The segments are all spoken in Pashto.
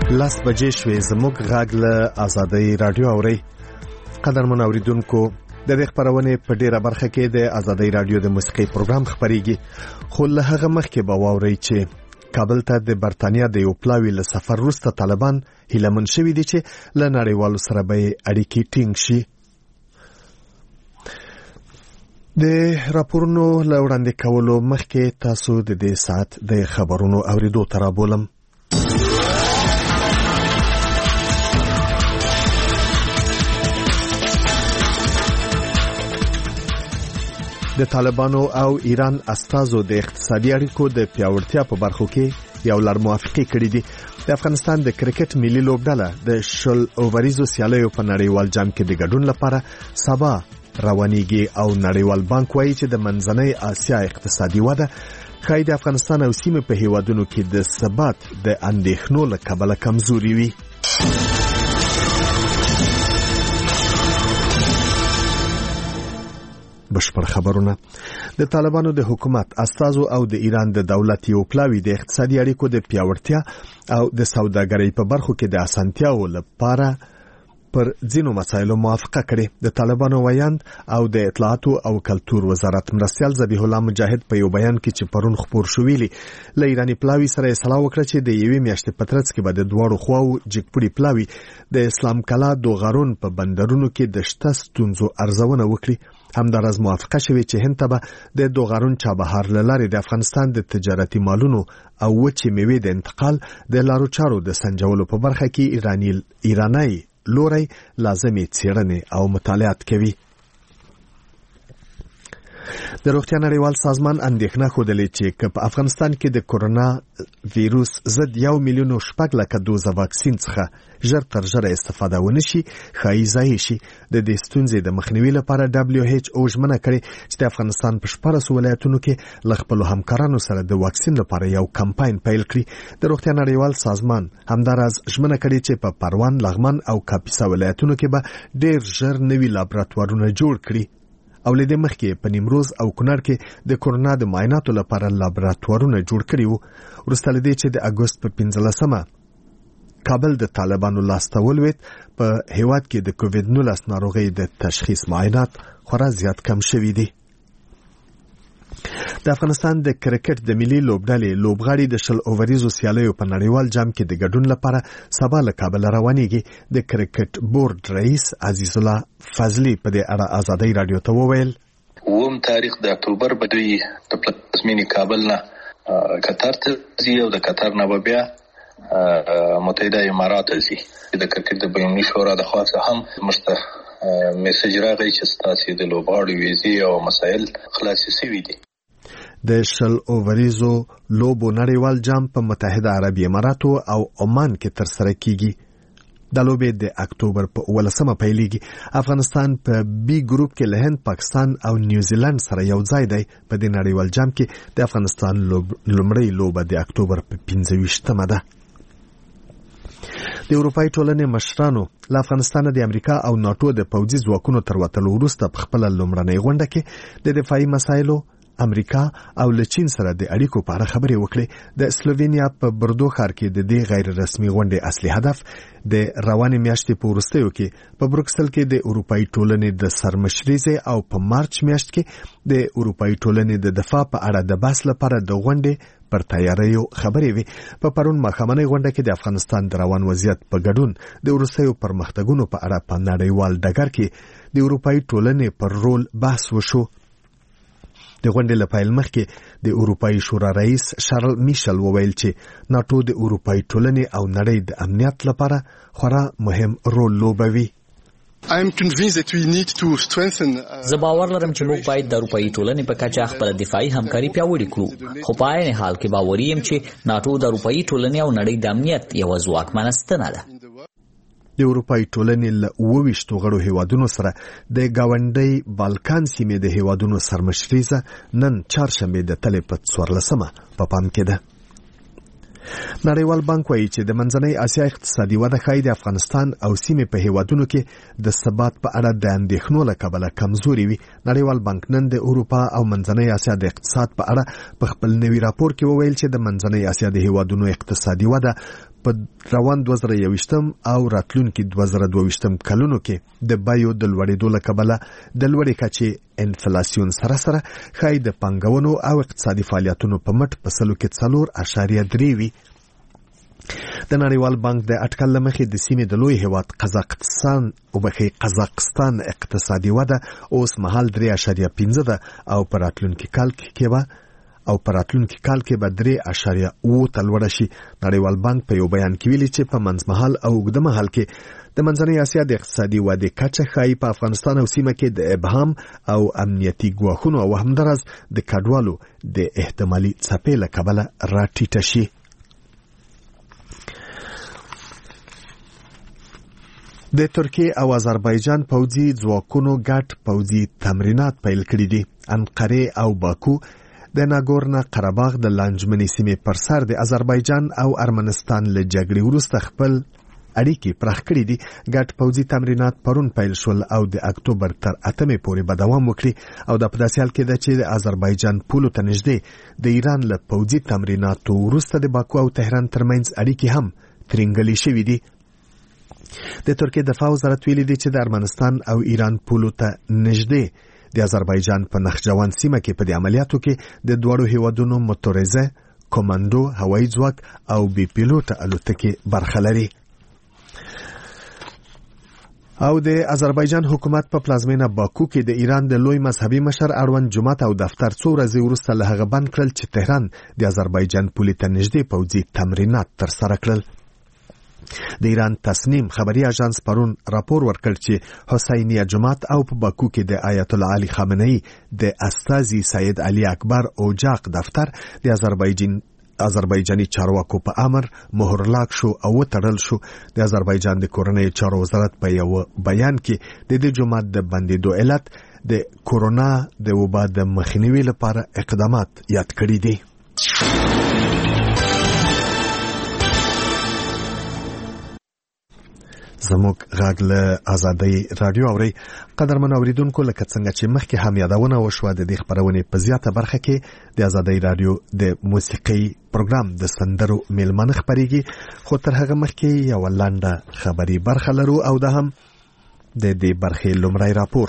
لاس بجې شوې زموږ غږ له آزادۍ رادیو اوري. قدرمن اوریدونکو، د دې خبرونه په ډیره برخه کې د آزادۍ رادیو د موسیقي پروګرام خبريږي، خو له هغه مخکې به واوري چې کابل ته د برتانیا د یو پلاوي له سفر وروسته طالبان هیلمن شوي دي چې له نړیوالو سره به اړیکې ټینګ شي. د راپورونو له وړاندې کولو مخکې تاسو د دې ساعت د خبرونو اوریدو ته رابولم. د طالبانو او ایران استازو د اقتصادي اړیکو د پیاوړتیا په برخو کې یو لړ موافقې کړې دي. د افغانستان د کرکټ ملي لوبډله د شل اووریزو سیالیو په نړیوال جام کې د ګډون لپاره سبا روانيږي او نړیوال بانک وایي چې د منځنۍ اسیا اقتصادي وده ښایي د افغانستان او سیمې په هیوادونو کې د ثبات د اندېښنو له کبله کمزوري وي. بشپړ خبرونه. د طالبانو د حکومت استازو او د ایران د دولت یو پلاوی د اقتصادي اړیکو د پیاوړتیا او د سوداګرۍ په برخو کې د اسانتیاو لپاره پر ځینو مسایلو موافقه کړې. د طالبانو ویاند او د اطلاعاتو او کلتور وزارت مرستیال ذبیح الله مجاهد په یو بیان کې چې پرون خبر شوویلی له ایرانی پلاوی سره اصلاح وکړه چې د یوې میاشتې په ترڅ کې به د دوړو خواو جګپړي پلاوی د اسلام کلا دوغارون په بندرونو کې د شته ستونزو ارزونه وکړي. همدارس موافقه شوې چې هند ته به د دوغارون چابهار لارې د افغانستان د تجارتي مالونو او وچې میوې د انتقال د لارو چارو د سنجولو په برخه کې ایرانی لوري لازمي څېړنې او مطالعات کوي. د روغتیا نړیوال سازمان اندېښنه ښودلې چې په افغانستان کې د کورونا وایروس ضد 1,600,000 دوزه واکسین څخه ژر تر ژره استفاده ونشي ښایي ضایع شي. د دې ستونزې د مخنیوي لپاره WHO ژمنه کړې چې د افغانستان په 14 ولایتونو کې له خپلو همکارانو سره د واکسین لپاره یو کمپاین پیل کړي. د روغتیا نړیوال سازمان همدارس ژمنه کړې چې په پروان، لغمان او کاپیسا ولایتونو کې به ډېر ژر نوي لابراتوارونه جوړ کړي. او لدې مخکې په نیمروز او کونړ کې د کورونا د معایناتو لپاره لابراتوارونه جوړ کړي وو. وروسته لدې چې د اګوست په 15مه کابل د طالبانو لاسته ولوېد، په هیواد کې د کووید-19 ناروغۍ د تشخیص معاینات خورا زیات کم شوي دي. د افغانستان د کرکټ د ملي لوبډلې لوبغاړي د شل اووریزو سیالیو په نړیوال جام کې د ګډون لپاره سبا له کابل روانيږي. د کرکټ بورډ رئیس عزیز الله فضلی په دې اړه آزادۍ رادیو ته وویل: 9 تاریخ د اکتوبر په دوی د پلازمینې کابل نه قطر ته ځي او د قطر نه بیا متحده امارات ته ځي. د کرکټ د بینالمللي شورا د خوا څخه هم مشته میسج راغی چې ستاسو د لوبغاړو ویزې او مسایل خلاصې شوي دي. د شل اووریزو لوبو نړیوال جام په متحده عربي اماراتو او عمان کې ترسره کیږي. د لوبې د اکتوبر په 18مه پیلېږي. افغانستان په بي ګروپ کې له هند، پاکستان او نیوزیلند سره یو ځای دی. په دې نړیوال جام کې د افغانستان لومړی لوبه د اکتوبر په 25مه ده. د اروپای ټولنې مشرانو له افغانستان د امریکا او ناتو د پوځي ځواکونو تر وتلو وروسته په خپل لومړنۍ غونډه کې د دفاعي مسایلو امریکا او له چین سره د اړیکو په اړه خبرې وکړې. د سلووینیا په بردو ښار کې د دې غیر رسمي غونډې اصلي هدف د روانې میاشتې په وروستیو کې په بروکسل کې د اروپای ټولنې د سرمشرۍ او په مارچ میاشت کې د اروپای ټولنې د دفاع په اړه د بحث لپاره د غونډې پر تیاریو خبرې وي. په پرون ماښامنۍ غونډه کې د افغانستان د روان وضعیت په ګډون د وروستیو پرمختګونو په اړه په نړیوال ډګر کې د اروپای ټولنې پر رول بحث وشو. د غونډې له پیل مخکې د اروپای شورا رئیس شارل میشل وویل چې ناتو د اروپای ټولنې او نړۍ د امنیت لپاره خورا مهم رول لوبوي. زه باور لرم چې موږ باید د اروپایي ټولنې په کچه خپل دفاعي همکاري پیاوړې کړو، خو په عین حال کې باوري یم چې ناتو د اروپایي ټولنې او نړۍ د امنیت یوه ځواکمنه ستنه ده. د اروپای ټولنې له 22 غړو هیوادونو سره د گاونډي بالکان سیمې د هیوادونو سرمشرۍ نن چهارشنبه د تلې په 14مه په پام کې ده. نړیوال بانک وایي چې د منځنۍ اسیا اقتصادي وده ښایي د افغانستان او سیمې په هیوادونو کې د ثبات په اړه د اندېښنو له کبله کمزوري وي. نړیوال بانک نن د اروپا او منځنۍ اسیا د اقتصاد په اړه په خپل نوي راپور کې وویل چې د منځنۍ اسیا د هیوادونو اقتصادي وده په روان 2021 او راتلونکي 2022 کلونو کې د بیو د لوړېدو له کبله د لوړې کچې انفلاسیون سره ښایي د پانګونو او اقتصادي فعالیتونو په مټ په سلو کې 4.3 وي. د نړیوال بانک د اټکل لمخې د سیمې د لوی هیواد قزاقستان اقتصادي وده اوس مهال 3.15 ده او په راتلونکي کال کې به 3.8 تلوړه شي. نړیوال بانک په یو بیان کې ویلي چې په منځمهال او اوږده مهال کې د منځنۍ اسیا د اقتصادي ودې کچه ښایي په افغانستان او سیمه کې د ابهام او امنیتي ګواښونو او همداراز د کډوالو د احتمالي څپې له کبله راټیټه شي. د ترکیه او آذربایجان پوځي ځواکونو ګډ پوځي تمرینات پیل کړي دي. انقره او باکو د ناګورنا قرهباغ د لانجمنې سیمې پر سر د آذربایجان او ارمنستان له جګړې وروسته خپل اړیکې پراخ کړي دي. ګډ پوځي تمرینات پرون پیل شول او د اکتوبر تر 8 پورې به دوام وکړي او د په داسې حال کې ده چې د آذربایجان پولو ته نږدې د ایران له پوځي تمریناتو وروسته د باکو او تهران ترمنځ اړیکې هم ترینګلې شوې دي. د ترکیه دفاع وزارت ویلي دی چې د ارمنستان او ایران پولو ته نږدې د آذربایجان په نخجوان سیمه کې په دې عملیاتو کې د دوړو هیوادونو موتوریزه کمانډو هوایي ځواک او بي پیلوټه الوتکې برخه لري. او د آذربایجان حکومت په پلازمینه باکو کې د ایران د لوی مذهبي مشر اړوند جماعت او دفتر څو ورځې وروسته له هغه بند کړل چې تهران د آذربایجان پولې ته نږدې پوځي تمرینات ترسره کړل. د ایران تصنیم خبري اژانس پرون راپور ورکړ چې حسینیه جماعت او په باکو کې د آیت الله علي خامنه‌ای د استازي سید علي اکبر اوجاق دفتر د آذربایجاني چارواکو په امر مهرلاک شو او وتړل شو. د آذربایجان د کورنۍ چارو وزارت په یو بیان کې د دې جماعت د بندیدو علت د کورونا د وبا د مخنیوي لپاره اقدامات یاد کړی دي. زموږ غږ له آزادۍ رادیو اوري. قدرمن اوریدونکو، لکه څنګه چې مخکې هم یادونه وشوه د دې خبرونې په زیاته برخه کې د آزادۍ رادیو د موسیقي پروګرام د سندرو میلمانه خبريږي، خو تر هغه مخکې یو لنډه خبري برخه لرو او دا هم د دې برخې لومړی راپور.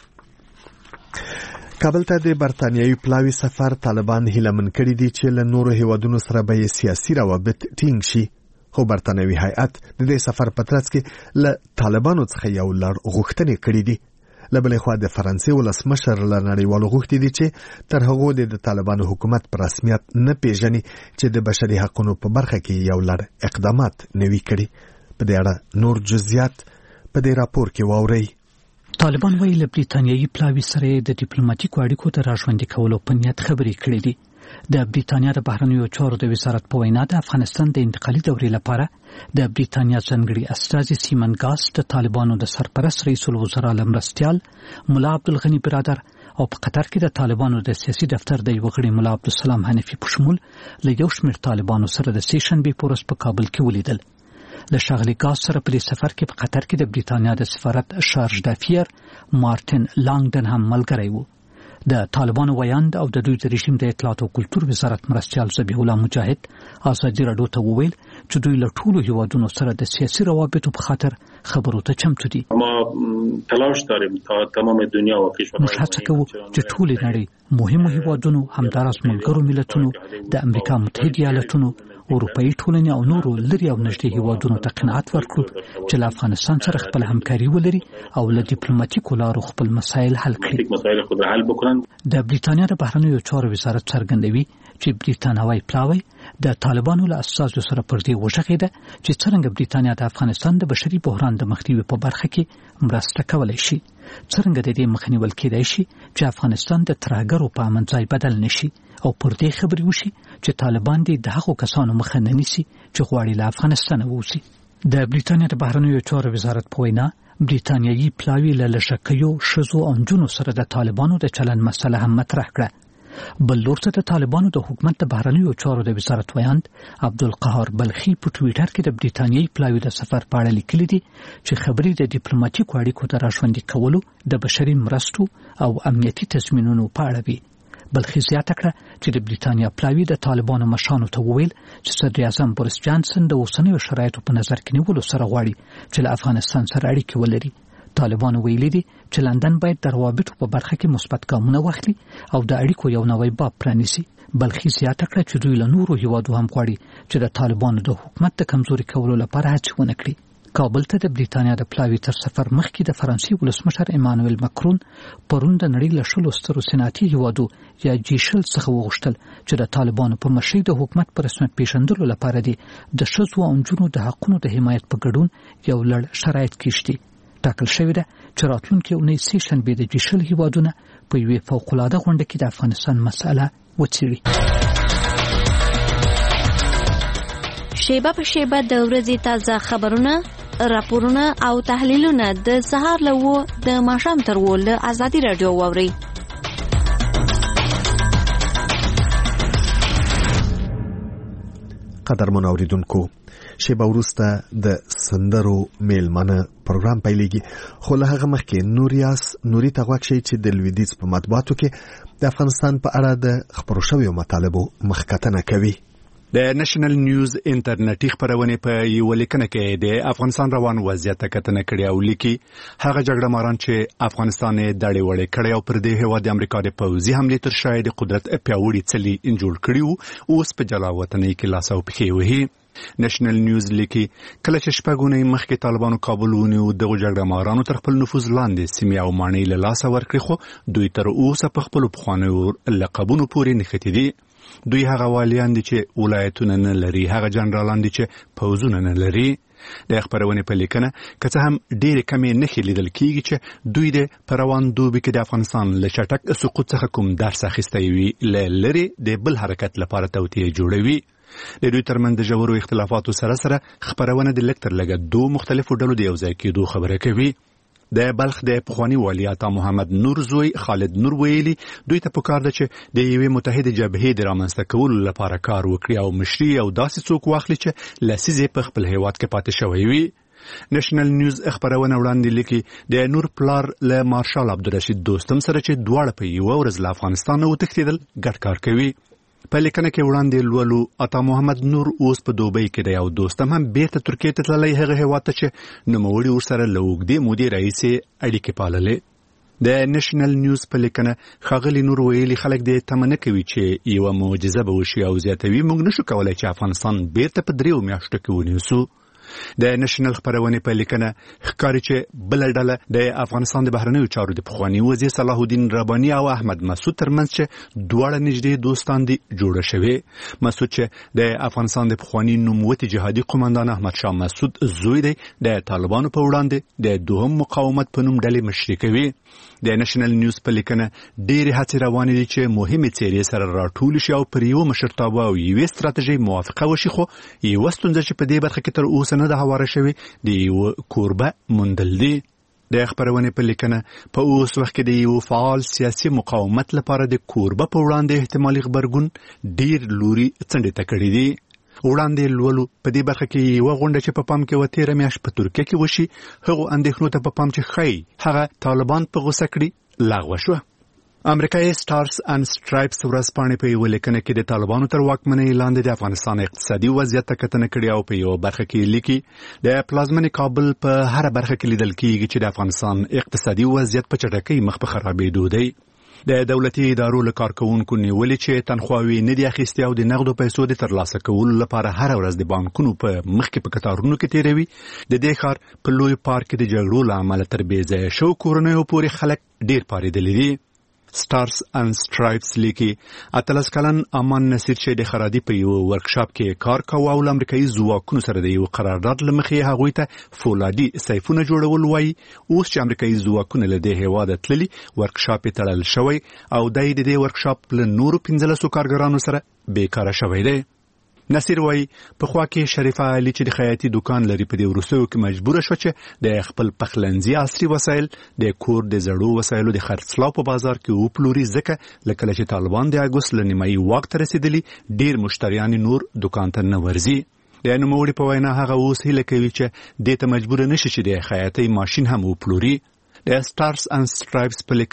کابل ته د برتانیوي پلاوي سفر طالبان هیله من کړي دي چې له نورو هیوادونو سره به سیاسي روابط ټینګ شي، خو برتانوي هیئت د دې سفر په ترڅ کې له طالبانو څخه یو لړ غوښتنې کړې دي. له بلې خوا د فرانسې ولسمشر له نړیوالو غوښتي دي چې تر هغو د طالبانو حکومت په رسمیت نه پیژني چې د بشري حقوقو په برخه کې یو لړ اقدامات نوي کړي. په دې اړه نور جزئیات په دې راپور کې واورئ. طالبان ویل له بریتانیایي پلاوي سره د ډیپلوماټیکو اړیکو د راژوندي کولو په نیت خبرې کړې دي. د بریتانیا د بهرنیو چارو د وزارت په وینا د افغانستان د انتقالي دورې لپاره د بریتانیا ځانګړي استازي سیمن ګاس د طالبانو د سرپرست رئیس الوزرا لمرستیال مولا عبدالغنی برادر او په قطر کې د طالبانو د سیاسي دفتر د یو غړي مولا عبدالسلام حنفي په شمول له یو شمېر طالبانو سره د سیشنبې په ورځ په کابل کې ولیدل. له ښاغلي ګاس سره په دې سفر کې په قطر کې د بریتانیا د سفارت شارج دافیر مارټن لانګډن هم ملګری و. د طالبانو ویاند او د دوی د رژیم د اطلاعات او کلتور وزارت مرستیال ذبیح الله مجاهد ازادي راډیو ته وویل چې دوی له ټولو هیوادونو سره د سیاسي روابطو په خاطر خبرو ته چمتو دي. ما تلاش داریم تا تمام دنیا و کشورهای موږ هڅه کوو چې ټولې نړۍ مهمو هیوادونو همداراز ملګرو ملتونو د امریکا متحده ایالاتونو اروپایي ټولنې او نورو لري او نږدې هیوادونو ته قناعت ورکړو چې له افغانستان سره خپل همکاري ولري او له ډیپلوماټیکو لارو خپل مسایل حل کړي. د بریتانیا د بهرنیو چارو وزارت څرګندوي چې بریتانوي پلاوی د طالبانو له اساسو سره پر دې وژغېده چې څنګه بریتانیا د افغانستان د بشري بحران د مخنیوي په برخه کې مرسته کولای شي، څنګه د دې مخنیول کېدای شي چې افغانستان د ترهګرو په امن ځای بدل نشي او پر دې خبرې وشي چې طالبان دې د هغو کسانو مخه نه نیسي چې غواړي له افغانستان ووځي. د بریتانیا د بهرنیو چارو وزارت په وینا بریتانیایي پلاوی له لږکیو ښځو او نجونو سره د طالبانو د چلند مسله هم مطرح کړه. بل لور ته د طالبانو د حکومت د بهرنیو چارو د وزارت ویاند عبدالقهار بلخي په ټویټر کې د بریتانیایي پلاوی د سفر په اړه لیکلي دي چې خبرې د ډیپلوماټیکو اړیکو د راژوندي کولو د بشري مرستو او امنیتي تضمینونو په اړه وي. بلخي زیاته کړه چې د بریټانیا پلاوی د طالبانو مشرانو ته وویل چې صدر اعظم بوریس جانسن د اوسنیو شرایطو په نظر کې نیولو سره غواړي چې له افغانستان سره اړیکې ولري. طالبانو ویلي دي چې لندن باید د روابطو په برخه کې مثبت ګامونه واخلي او د اړیکو یو نوی باب پرانیسي. بلخي زیاته کړه چې دوی له نورو هیوادو هم غواړي چې د طالبانو د حکومت د کمزوري کولو لپاره هڅې ونه کړي. کابل ته د بریټانیا د پلاوی تر سفر مخکې د فرانسې ولسمشر ایمانوئل مکرون پرون د نړۍ له 10 سترو صنعتي هیوادو یا جیشل څخه وغوښتل چې د طالبانو په مشرۍ د حکومت په رسمیت پیژندلو لپاره د ښځو او نجونو د حقونو د حمایت په ګډون یو لړ شرایط کېږدي. ټاکل شوې ده چې راتلونکې اونۍ سې شنبې د جیشل هیوادونه په یوې فوق‌العاده غونډه کې د افغانستان مسأله وڅېړي. شیبه په شیبه د ورځې تازه خبرونه، راپورونه او تحلیلونه د سهار له 9 د ماښام تر 10 له ازادي رادیو واورئ. قدرمن اوریدونکو، شیبه وروسته د سندرو میلمانه پروګرام پیلېږي، خو له هغه مخکې نوري ته غوږ شئ چې د لویدیځ په مطبوعاتو کې د افغانستان په اړه د خپرو شویو مطالبو مخکتنه کوي. د نېشنل نیوز انټرنیټي خبرونه په یو لیکنه کې د افغانستان روان وضعیت کتنه کړي او لیکي هغه جګړه ماران چې افغانستان دړې وړې کړي او پر دې هوا د امریکا د پوځي حمله تر شا د قدرت پیاوړي څلي انجوړ کړي اوس په جلا وطنۍ کې لاس او پښې وهي. نېشنل نیوز لیکي کله چې شپږونې مخکې طالبانو کابل ونیو دغه جګړه مارانو تر خپل نفوذ لاندې سیمې او ماڼۍ له لاسه ورکړي، خو دوی تر اوسه په خپل پخوانیو لقبونو پورې نښتي دي. دوی هغه والیان دي چې ولایتونه نه لري، هغه جنرالان دي چې پوځونه نه لري. د خبرونه په لیکنه که څه هم ډېر کمې نښې لیدل کیږي چې دوی د پروان دوبي کې د افغانستان له چټک سقوط څخه کوم درس اخیستی وي، لري د بل حرکت لپاره توطیه جوړوي. د دوی ترمنځ د ژورو اختلافاتو سره سره خبرونه د لکتر لګه دوه مختلفو ډلو د یو ځای کېدو خبره کوي. د بلخ د پخوانی والی عطا محمد نور زوی خالد نور ویلي دوی ته پکار ده چې د یوې متحده جبهې د رامنځته کولو لپاره کار وکړي او مشري او داسې څوک واخلي چې لسیزې په خپل هیواد کې پاتې شوی وي. نېشنل نیوز خبرونه وړاندې لیکي د نور پلار له مارشال عبدالرشید دوستم سره چې دواړه په یو ورځ له افغانستان وتښتېدل ګډ کار کوي. په لیکنه کې وړاندې لولو عطا محمد نور اوس په دوبۍ کې دی او دوستم هم بیرته ترکیې ته تللی، هغه هیواد ته چې نوموړي ورسره له اوږدې مودې راهیسې اړیکې پاللې. د نېشنل نیوز په لیکنه ښاغلي نور ویلي خلک دې تمه نه کوي چې یوه معجزه به وشي او زیاتوي موږ نشو کولی چې افغانستان بیرته په 3 میاشتو کې ونیسو. د نېشنل خبرونه په لیکنه ښکاري چې بل ډله د افغانستان د بهرنیو چارو د پخوانی وزیر صلاح الدین رباني او احمد مسعود ترمنځ چې دواړه نږدې دوستان دي جوړه شوې. مسعود چې د افغانستان د پخوانی نوموتی جهادي قومندان احمد شاه مسعود زوی دی، د طالبانو په وړاندې د دوهم مقاومت په نوم ډلې مشري کوي. د نېشنل نیوز په لیکنه ډېرې هڅې روانې دي چې مهمې څیرې سره راټول شي او پر یو مشرتابه او یوې ستراتیژۍ موافقه وشي، خو یوه ستونزه چې په دې برخه کې تر اوسه نه ده هواره شوې د یو کوربه موندل دي. د خبرونه په لیکنه په اوس وخت کې د یو فعال سیاسي مقاومت لپاره د کوربه په وړاندې احتمالي خبرګون ډېر لوري څنډې ته کړي دي. وړاندې لولو په دې برخه کې یو غونډه چې په پام کې و 13 میاشت په ترکیه کې وشي، هغه اندېښنو ته په پام چې خی هغه طالبان په غوسه کړي لغوه شو. امریکایي سټارز اند سټرایپس ورځپاڼې په یو لیکنه کې د طالبانو تر واکمنۍ لاندې د افغانستان اقتصادي وضعیت ته کتنه کړې او په یو برخه کې لیکي د پلازمینې کابل په هر برخه کې لیدل کېږي چې د افغانستان اقتصادي وضعیت په چټکۍ مخ په خرابېدو دی. د دولتي ادارو له کارکونکو نیولې چې تنخواوي نه دي اخیستي او د نغدو پیسو د ترلاسه کولو لپاره هر ورځ د بانکونو په مخ کې په کتارونو کې تیروي. د دې ښار په لوی پارک کې د جګړو له امله تر بې ځایه شو کورنیو پورې خلک ډېر پارېدلي دي. سټارز اند سټرایپس لیکي 18 کلن امان نصیر چې د خرادي په یو ورکشاپ کې کار کاوه او امریکایي ځواکونو سره د یو قرارداد لمخې هغوی ته فولادي سیفونه جوړول وایي. اوس چې امریکایي ځواکونه له دې هیواده تللي ورکشاپ یې تړل شوی او دای د دې ورکشاپ له نورو 15 کارګرانو سره بیکاره شوی دی. نصیر وایي په خوا کې شریفه علي چې د خیاطي دکان لري په دې وروستیو کې مجبوره شو چې د خپل پخلنځي عصري وسایل د کور د زړو وسایلو د خرڅلاو په بازار کې وپلوري، ځکه لکه چې طالبان د اګوست له نیمایي واک ته رسیدلي ډېر مشتریان نور دکان ته نه ورځي. د نوموړي په وینا هغه اوس هیله کوي چې دې ته مجبور نشي چې د خیاطۍ ماشین هم وپلوري. د سټارز اند سټرایپس په